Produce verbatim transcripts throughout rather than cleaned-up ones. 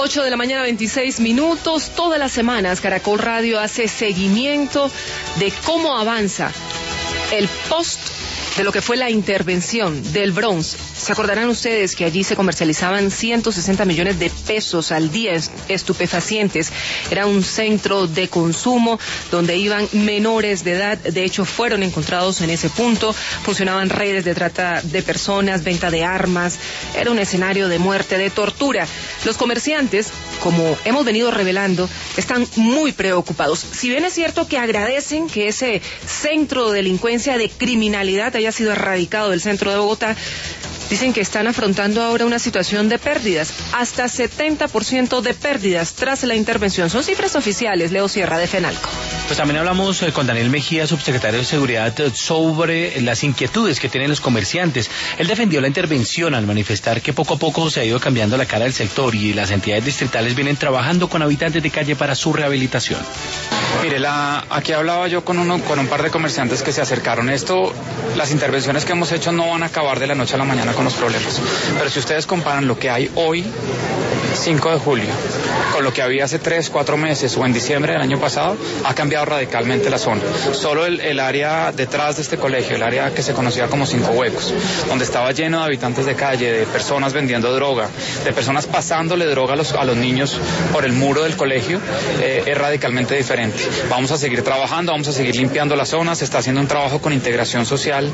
ocho de la mañana, veintiséis minutos. Todas las semanas Caracol Radio hace seguimiento de cómo avanza el post de lo que fue la intervención del Bronx. Se acordarán ustedes que allí se comercializaban ciento sesenta millones de pesos al día estupefacientes. Era un centro de consumo donde iban menores de edad. De hecho, fueron encontrados en ese punto. Funcionaban redes de trata de personas, venta de armas. Era un escenario de muerte, de tortura. Los comerciantes, como hemos venido revelando, están muy preocupados. Si bien es cierto que agradecen que ese centro de delincuencia, de criminalidad, haya sido erradicado del centro de Bogotá, dicen que están afrontando ahora una situación de pérdidas, hasta setenta por ciento de pérdidas tras la intervención. Son cifras oficiales. Leo Sierra, de FENALCO. Pues también hablamos eh, con Daniel Mejía, subsecretario de Seguridad, eh, sobre las inquietudes que tienen los comerciantes. Él defendió la intervención al manifestar que poco a poco se ha ido cambiando la cara del sector y las entidades distritales vienen trabajando con habitantes de calle para su rehabilitación. Mire, la, aquí hablaba yo con, uno, con un par de comerciantes que se acercaron. Esto, las intervenciones que hemos hecho no van a acabar de la noche a la mañana con los problemas. Pero si ustedes comparan lo que hay hoy, cinco de julio, con lo que había hace tres, cuatro meses o en diciembre del año pasado, ha cambiado radicalmente la zona. Solo el, el área detrás de este colegio, el área que se conocía como Cinco Huecos, donde estaba lleno de habitantes de calle, de personas vendiendo droga, de personas pasándole droga a los, a los niños por el muro del colegio, eh, es radicalmente diferente. Vamos a seguir trabajando, vamos a seguir limpiando la zona, se está haciendo un trabajo con integración social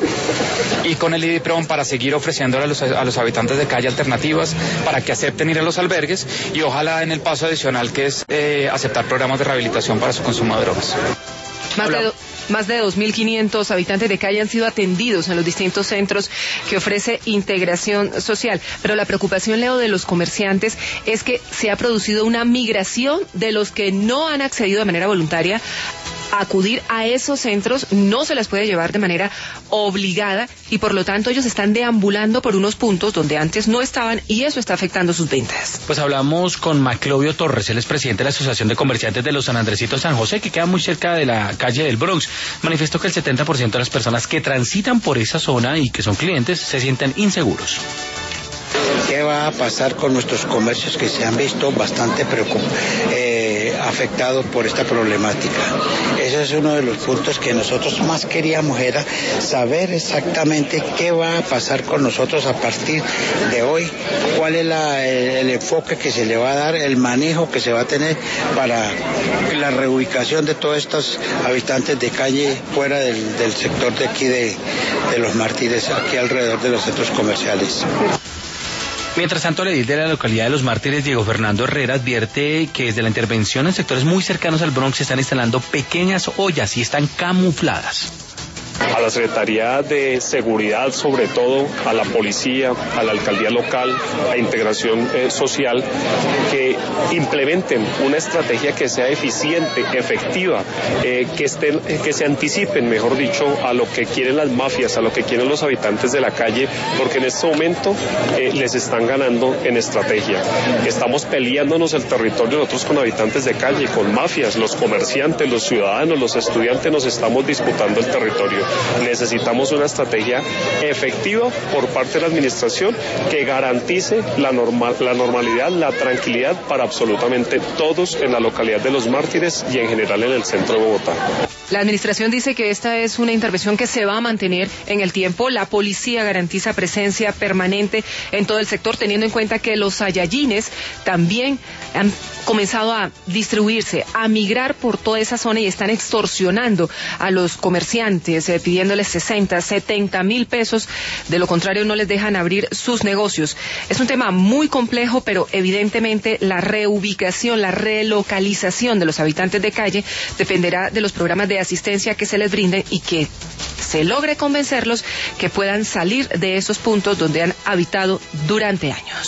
y con el IDIPRON para seguir ofreciéndole a los, a los habitantes de calle alternativas para que acepten ir a los albergues y ojalá en el paso adicional que es eh, aceptar programas de rehabilitación para su consumo de drogas. Más de, más de dos mil quinientos habitantes de calle han sido atendidos en los distintos centros que ofrece integración social. Pero la preocupación, Leo, de los comerciantes es que se ha producido una migración de los que no han accedido de manera voluntaria a acudir a esos centros. No se les puede llevar de manera obligada y por lo tanto ellos están deambulando por unos puntos donde antes no estaban y eso está afectando sus ventas. Pues hablamos con Maclovio Torres, él es presidente de la Asociación de Comerciantes de los San Andresitos San José, que queda muy cerca de la calle del Bronx. Manifestó que el setenta por ciento de las personas que transitan por esa zona y que son clientes se sienten inseguros. ¿Qué va a pasar con nuestros comercios que se han visto bastante preocupados, eh, afectados por esta problemática? Ese es uno de los puntos que nosotros más queríamos, era saber exactamente qué va a pasar con nosotros a partir de hoy, cuál es la, el, el enfoque que se le va a dar, el manejo que se va a tener para la reubicación de todos estos habitantes de calle fuera del, del sector de aquí de, de los Mártires, aquí alrededor de los centros comerciales. Mientras tanto, el edil de la localidad de Los Mártires, Diego Fernando Herrera, advierte que desde la intervención en sectores muy cercanos al Bronx se están instalando pequeñas ollas y están camufladas. A la Secretaría de Seguridad, sobre todo, a la policía, a la alcaldía local, a integración eh, social, que implementen una estrategia que sea eficiente, efectiva, eh, que estén, eh, que se anticipen, mejor dicho, a lo que quieren las mafias, a lo que quieren los habitantes de la calle, porque en este momento eh, les están ganando en estrategia. Estamos peleándonos el territorio nosotros con habitantes de calle, con mafias, los comerciantes, los ciudadanos, los estudiantes, nos estamos disputando el territorio. Necesitamos una estrategia efectiva por parte de la administración que garantice la, normal, la normalidad, la tranquilidad para absolutamente todos en la localidad de Los Mártires y en general en el centro de Bogotá. La administración dice que esta es una intervención que se va a mantener en el tiempo. La policía garantiza presencia permanente en todo el sector, teniendo en cuenta que los sayayines también han comenzado a distribuirse, a migrar por toda esa zona y están extorsionando a los comerciantes, eh, pidiéndoles sesenta, setenta mil pesos. De lo contrario, no les dejan abrir sus negocios. Es un tema muy complejo, pero evidentemente la reubicación, la relocalización de los habitantes de calle dependerá de los programas de asistencia que se les brinden y que se logre convencerlos que puedan salir de esos puntos donde han habitado durante años.